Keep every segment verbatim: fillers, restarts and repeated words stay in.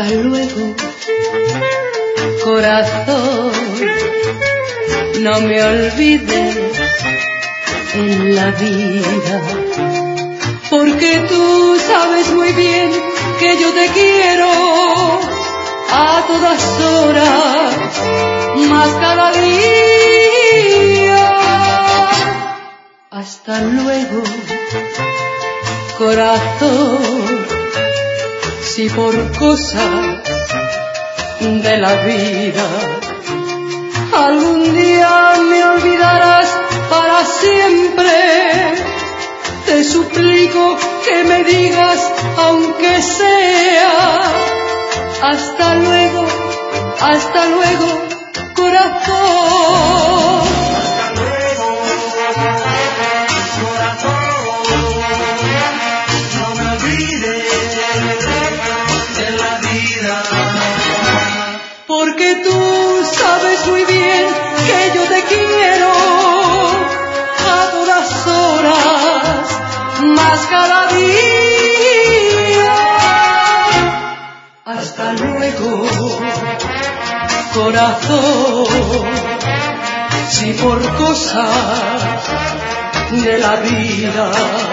luego, corazón, no me olvides en la vida, porque tú sabes muy bien que yo te quiero a todas horas, más cada día. Hasta luego, corazón, si por cosas de la vida algún día me olvidarás para siempre, te suplico que me digas, aunque sea, hasta luego, hasta luego, corazón. Porque tú sabes muy bien que yo te quiero a todas horas, más cada día. Hasta luego, corazón, si por cosas de la vida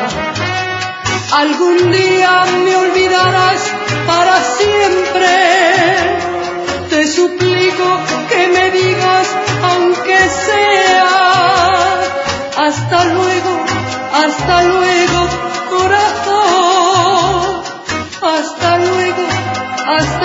algún día me olvidarás para siempre, te suplico que me digas, aunque sea, hasta luego, hasta luego, corazón, hasta luego, hasta